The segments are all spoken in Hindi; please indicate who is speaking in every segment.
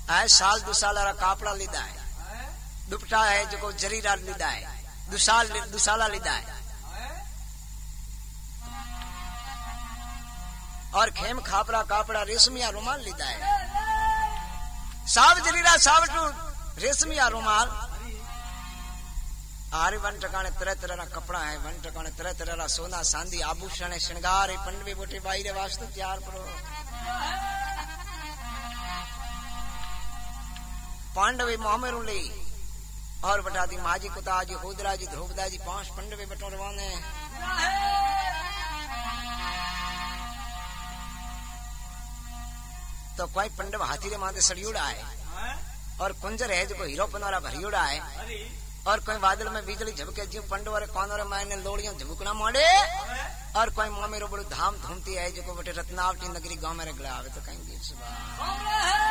Speaker 1: आए साल 2 साल कापड़ा लीधा है, दुपट्टा है जो जरीरा लीधा है, 2 साल लीधा है, और खेम खापरा कापड़ा रेशमिया रुमाल लीधा है, साव जरीरा सावटू रेशमिया रुमाल। आरे 1 टकाने तरह तरह कपड़ा है, 1 टकाने तरह तरह सोना चांदी आभूषण श्रृंगार पंडवे बोटे बाई रे वास्तु तैयार करो। पांडवे मोहमेरू ले और बटाती माजी कुताजी होदराजी ध्रुवदाजी 5 पंडवे बटो रवाने। तो कोई पंडव हाथी रे माथे सड़ियोड़ा है, और कुंजर है जो हीरो पनारा भरियोड़ा है, और कोई बादल में बिजली झपके जीव पंडव रे कानों रे मायने लोड़ियां झुकना मांडे, और कोई मामेरो बड़ो धाम धूमती है जो बटे रत्नावती नगरी गांव में रगड़ा आवे। तो कहीं देव सुबह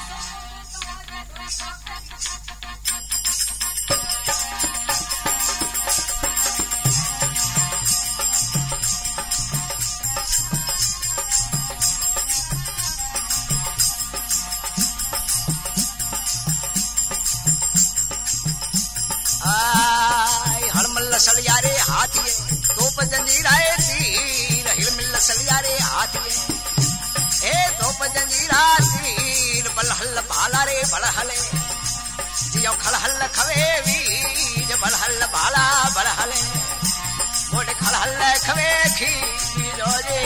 Speaker 1: हलमल सलियारे हाथिये तोप जंजीराए तीर, हिलमिल सलियारे हाथिये ए तोप जंजीरा तीर, बलहल भाला रे बलहले जियो खलहल खवे वीर, बलहल भाला बलहले मोटे खलहल खवे खीरो रे।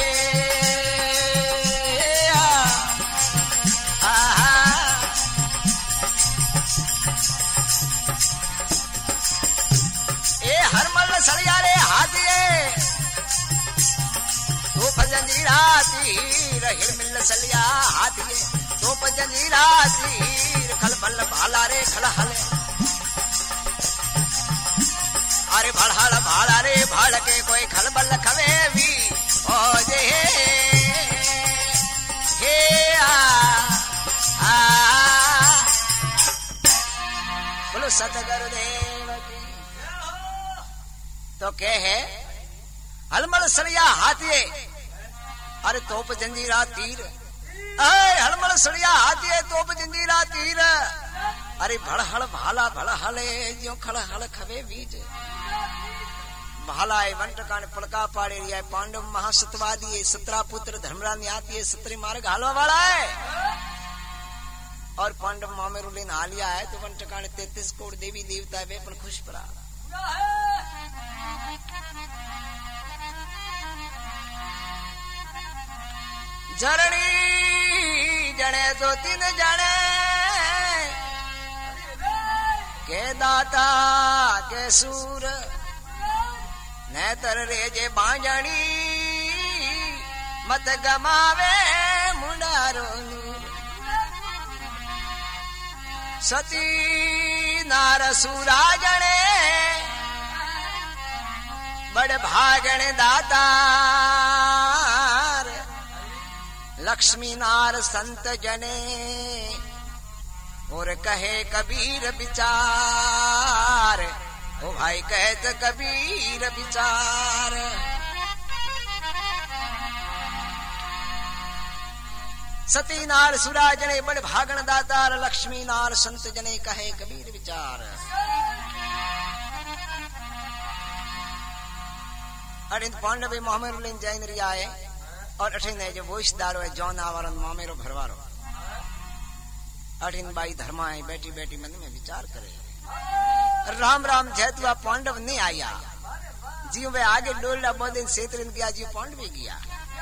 Speaker 1: सड़ियारे हाथिये तोप जंजीरा तीर, हिलमिल सलिया हाथिये तोप जंजीरा तीर, खलबल भाला रे खलहले अरे भड़हल भाला रे भड़ के कोई खलबल खवे भी ओ जे हे बोलो सतगुरु देव की। तो क्या है हलमल सड़िया हाथिये अरे तोप जंजीरा तीर, हलमल सड़िया हाथिये तोप जंजीरा तीर, अरे भड़हल भाला भड़हले जो खड़हल खवे बीज भाला है 1 टकाने पड़का पाड़े रिया है, पांडव महासतवादी है, 17 पुत्र धर्मराज न्याती है, 17 मार्ग हालवा वाला है, और पांडव मामेरू लेन हालिया है। तो 1 टकाने 33 करोड़ देवी देवता है, वे पण खुश पड़ा। झरणी जने 2-3 जने के दाता के सूर नेतर रेजे बांजणी मत गमावे मुंडारो नूर, सती नार सूरा जने बड़ भागण दाता, लक्ष्मी नार संत जने और कहे कबीर विचार, ओ भाई कहत कबीर विचार। सती नार सुरा जने बड़ भागण दातार, लक्ष्मी नार संत जने कहे कबीर विचार। अरिंद पांडवे मोहमेरो लेन जाइन रिया है, और अठिन जो वोशदारो है जौन आवरण मामेरो भरवारो, अठिन बाई धर्मा है बैठी बैठी मन में विचार करे। राम राम जैतुआ पांडव नहीं आया, जीव वे आगे डोलना बोदिन सेतरिन गया, जीव पांडवे गया।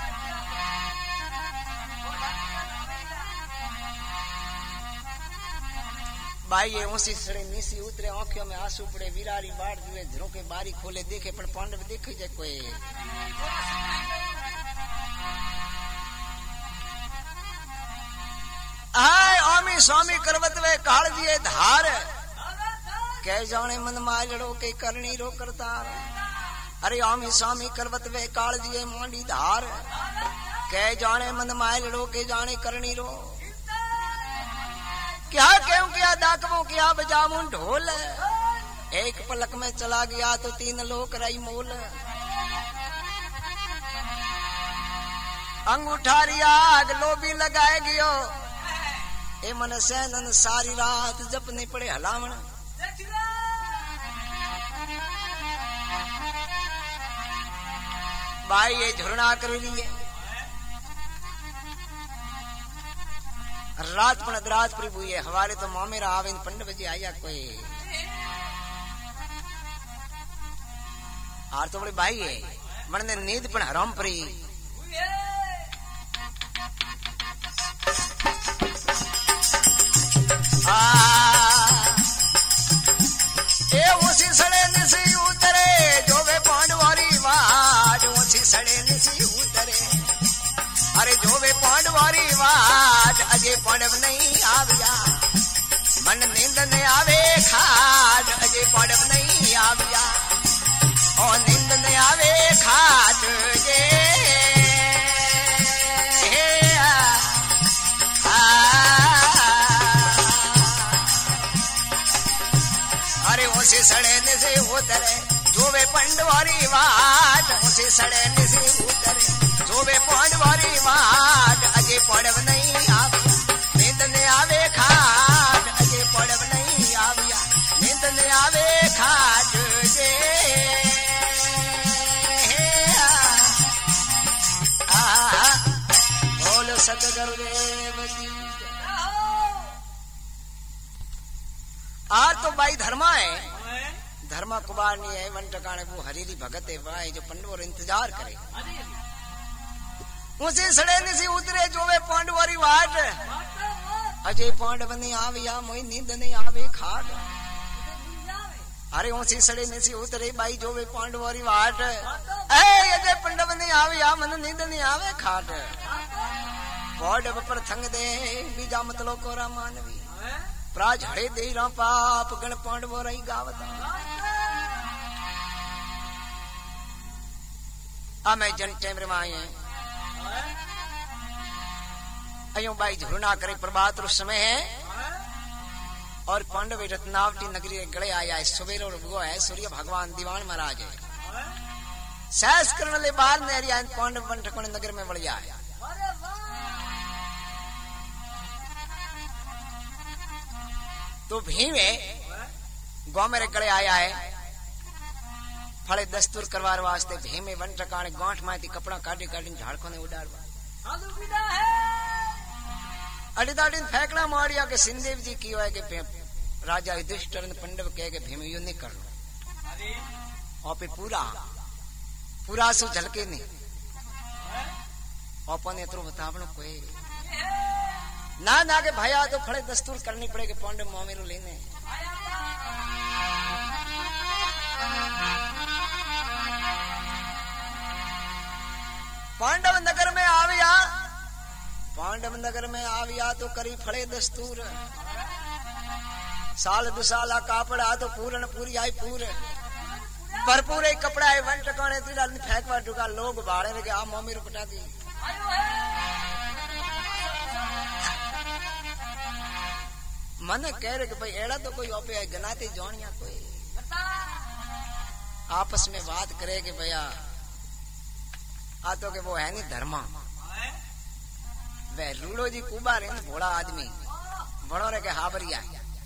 Speaker 1: बाई ये ऊंसी सड़े नीसी उतरे, आंखों में आंसू पड़े, विरारी बाढ़ जुए झरोके बारी खोले देखे, पर पांडव देखे जाए कोई। आय आमी स्वामी करवत वे काल दिए धार, कह जाने मन माजड़ो के करनी रो करतार। अरे आमी स्वामी करवत वे काल दिए मांडी धार, कह जाने मन माजड़ो के जाने करनी रो। क्या क्यों किया दाकवों किया बजाऊं ढोल, एक पलक में चला गया तो 3 लोक रही मोल। अंगूठा रिया आग लोभी लगाए गियो, ए मन सैनन सारी रात जप नहीं पड़े हलावण भाई ये झुरना कर लिए रात पण रात प्रभु ये हवारे तो मामेरा आवे 5 बजे आया कोई आर तो बड़े भाई है मन ने नींद पण हराम परी ए उसी सड़े निसी उतरे जो वे पांडवारी वाट उसी सड़े निसी उतरे अरे जो वे पांडवारी वाट अजय पांडव नहीं आविया मन नींद ने आवे खाट अजय पांडव नहीं आविया और नींद ने आवे खाट जे अरे उसे सड़े निसे उतरे जो वे पंडवारी वाट उसे सड़े निसे उतरे जो वे पंडवारी वाट अजय पांडव नहीं आविया नींद ने आवे खाट अजय पांडव नहीं आविया नींद ने आवे खाट जे बोल सतगुरुदेव जी आज तो भाई धर्मा है धर्मा कुमार नहीं है वन टकाने वो हरीरी भगत है भाई जो पंडवर इंतजार करे उसे सड़े निसी उतरे जो वे पांडवरी वाट अजय पांडव ने आविया मोई नींद नहीं आवे खाट अरे उसी सड़े निसी उतरे भाई जो वे पांडवरी वाट अजय पांडव ने आविया मन नींद नहीं आवे खाट पांडव पर थंग दे बीजा मतलो कोरा मानवी प्राज हड़े दे रा पाप गण पांडव रही गावता आ मैं जन टाइम रे माए अयो भाई झुरना करे प्रभात रो समय है और पांडव रत्नावटी नगरी रे गले आया है सवेरो वो है सूर्य भगवान दीवान महाराज है सैस करने ले बाहर ने रिया पांडव वन ठकोने नगर में बढ़िया है तो भीम गांव मेरे गले आया है फले दस्तूर करवार वास्ते भीम वन टकाने गांठ माती कपड़ा काटी काटी झाड़कों ने उड़ाड़वा अडिदाडिन फेंकना मारिया के सिंहदेव जी की है के राजा युधिष्ठिर ने पांडव कहे के भीम यू नहीं कर लो और पे पूरा सु झलके नहीं अपन इतरो बतावण कोई ना के भैया तो फड़े दस्तूर करनी पड़ेगी पांडव मोमेरो लेने पांडव नगर में आविया तो करी फड़े दस्तूर साल दुसाला कापड़ा तो पूरन पूरी आई पूर भरपूर कपड़ा है वन टकाने फेंकवा टुका लोग बाड़े लगे आ मोमेरो पटा दी मन कह रहे कि भाई एड़ा तो कोई ओपे गनाते जोनिया कोई आपस में बात करे कि भैया आ तो के वो है नहीं धर्मा वे रूड़ो जी कुबा रे भोड़ा आदमी बड़ो रे के हाबरिया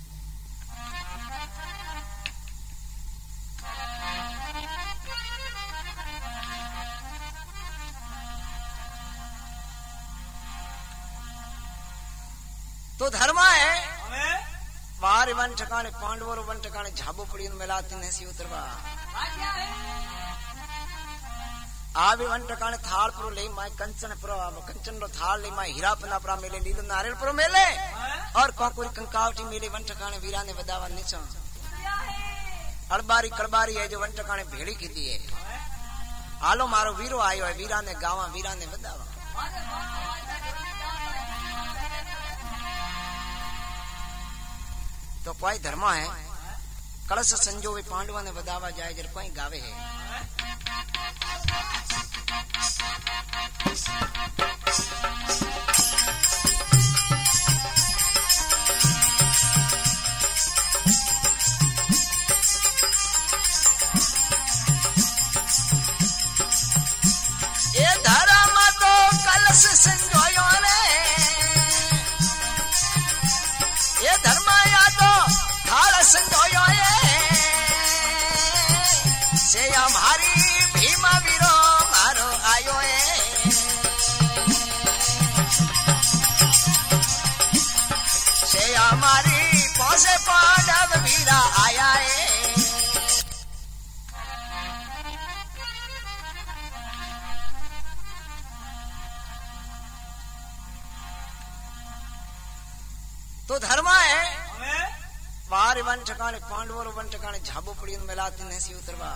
Speaker 1: तो धर्मा है बाहर वन ठकाने पांडवों वन ठकाने झाबो पड़ी मिलाती नसी उतरवा आवे वन ठकाने थाल प्रो ले माय कंचन प्रो कंचन रो थाल ले माय हीरा पना प्रा मेले लीलो नारियल प्रो मेले और कोकुरी कंकावटी मेले वन ठकाने वीरा ने वदावा नीचा अड़बारी कड़बारी है जो वन ठकाने भेड़ी कीती है हालो मारो वीरो आयो है वीरा ने गावा वीरा ने वदावा तो कोई धर्मा है कलश संजोवे पांडवा ने वदावा जाए जर कोई गावे है ये धर्म तो कलश संजोयो रे पहुंचे पांडव वीरा आया है। तो धर्मा है वार वन ठिकाने पांडवों वन ठिकाने झाबो पड़ी मिलाती नसी उतरवा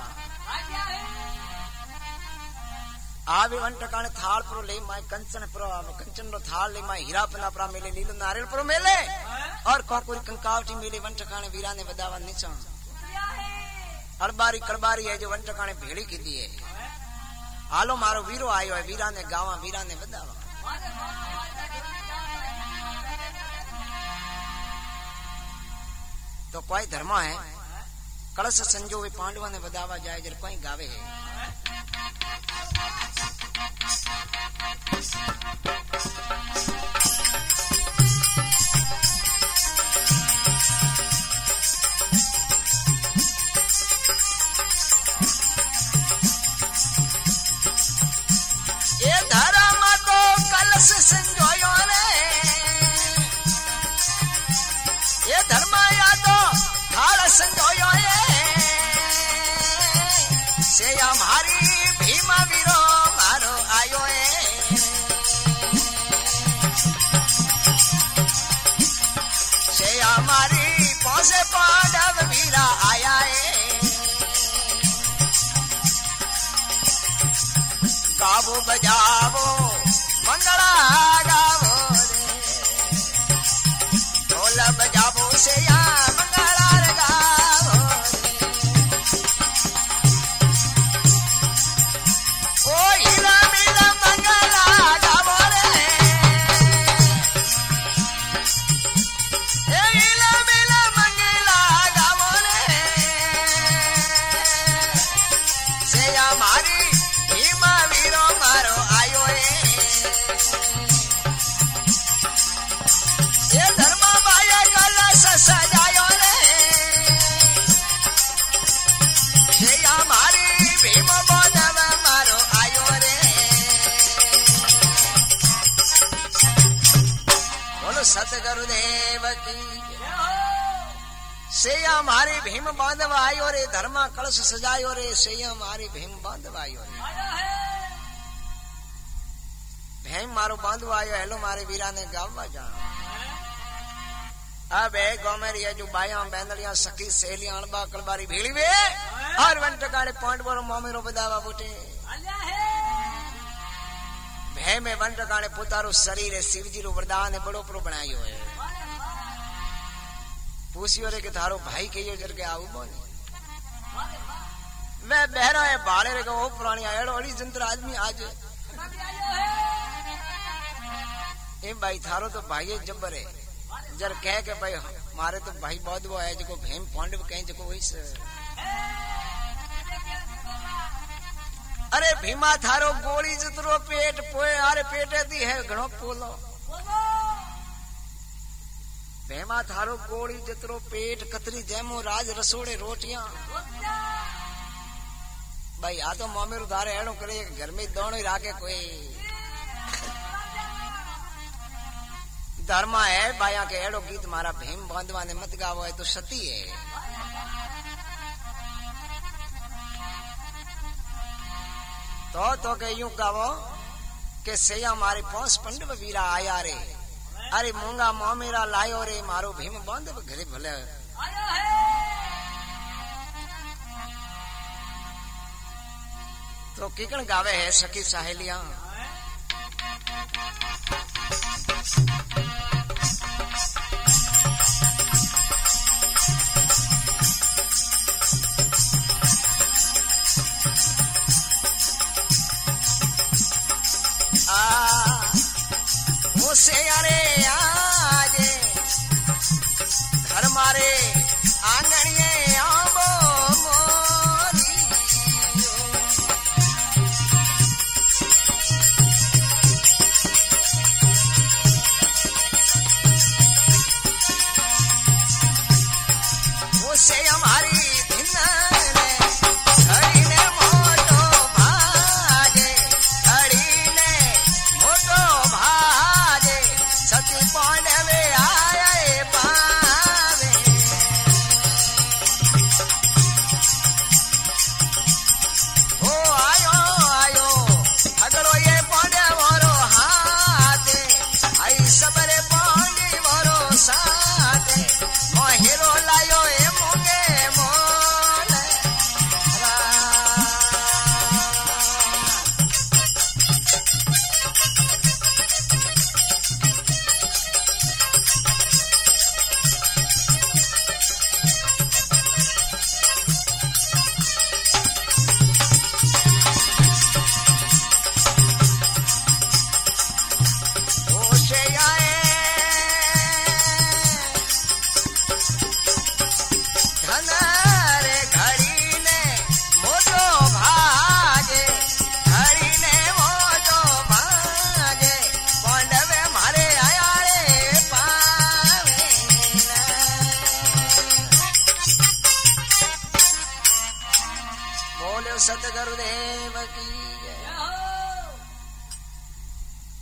Speaker 1: आवे वन ठिकाने थाल प्रो ले माय कंचन प्रो कंचन रो थाल ले माय हीरा पना प्रा मेले नीलो नारियल प्रो मेले और कोकुरी कंकावटी मेले वन ठिकाने वीरा ने बदावा नीचा अड़बारी कड़बारी है जो वन ठिकाने भेड़ी की दी है। हालो मारो वीरो आयो है वीरा ने गावा वीरा ने बदावा। तो कोई धर्मा है कलश संजो वे पांडवा ने बदावा जाए जर कोई गावे है। ये धर्म को कलश संजोयो रे ये धर्म या तो थाल संजोयो से हमारी भीमा वीरो मारो आयो से हमारी पहुंचे पांडव वीरा आया है। गावो बजावो मंगला गावो रे ढोल बजावो से या मंगला रे गावो रे ओ हीरा मीरा मंगला गावो रे ए हीरा मीरा मंगला गावो रे से हमारी भीमा वीरो मारो आयो ये धर्म बाया कलश सजायो रे ये हमारी भीम बोधव मारो आयो रे। बोलो सतगुरुदेव की से हमारी भीम बांधव आयो रे धर्मा कलश सजायो रे से हमारी भीम बांधव आयो रे भीम मारो बांधव आयो हेलो मारे वीरा ने गावा जा। अब गौमेरी जो बाया बैंदलियां सखी सहेलियां अणबा कलबारी भीड़ी वे और वन टकाड़े पॉइंट बोरो मोमेरो बदावा बूटे भे में वन टकाड़े पुतारो शरीर है शिवजी रो वरदान है बड़ो प्रो बनायो है। पूछियो रे के थारो भाई कहियो जर के आऊ बोने मैं बहरा है बाड़े रे को पुरानी आयो अड़ी जंत्र आदमी आज ए भाई थारो तो भाई जब्बर है जर कह के भाई मारे तो भाई बहुत वो है जो भीम पांडव कहीं जो वही से अरे भीमा थारो गोली जितरो पेट पोए अरे पेटे दी है घणो पोलो भीमा थारो गोली जितरो पेट कतरी जैमो राज रसोड़े रोटियां भाई आ तो मोमेर उधारे एड़ो करे घर में दोनों ही राके कोई धर्मा है बाया के एड़ो गीत मारा भीम बांधवा ने मत गावो है तो सती है। तो के यूं गावो के सैया मारे पहुंच पंडव वीरा आया रे अरे मूंगा मोमेरा लायो रे मारो भीम बांधव घरे भले तो किकण गावे है सखी सहेलियां मुझसे अरे आजे घर मारे आंगणिये आंबो मोरी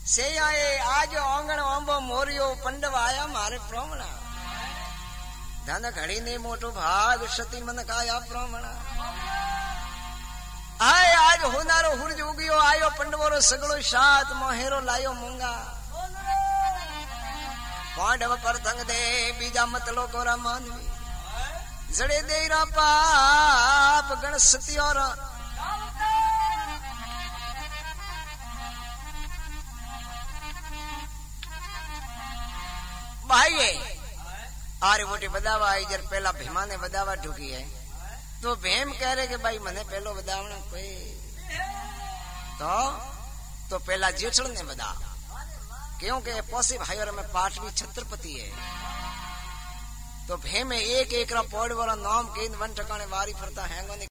Speaker 1: से आए आज आंगण आंबो मोरियो पंडव आया मारे प्रोमणा धन घड़ी ने मोटो भाग सती मन काया प्रोमणा आए आज होनारो हुरज उगियो आयो पंडवोरो सगळो सात मोहेरो लायो मूंगा पांडव पर तंग दे बीजा मतलो कोरा मानवी जड़े देरा पाप गण सती और भाई आरे मोटी बदावा आई जर पहला भीमा ने बदावा ढूकी है तो भीम कह रहे कि भाई मने पहलो बदावना कोई तो पहला जेठड़ ने बदा क्योंकि पोसी भाई और में पाटवी छत्रपति है तो भीम एक एक रा पौड़ वाला नाम केंद्र वन ठिकाने वारी फरता हैंगो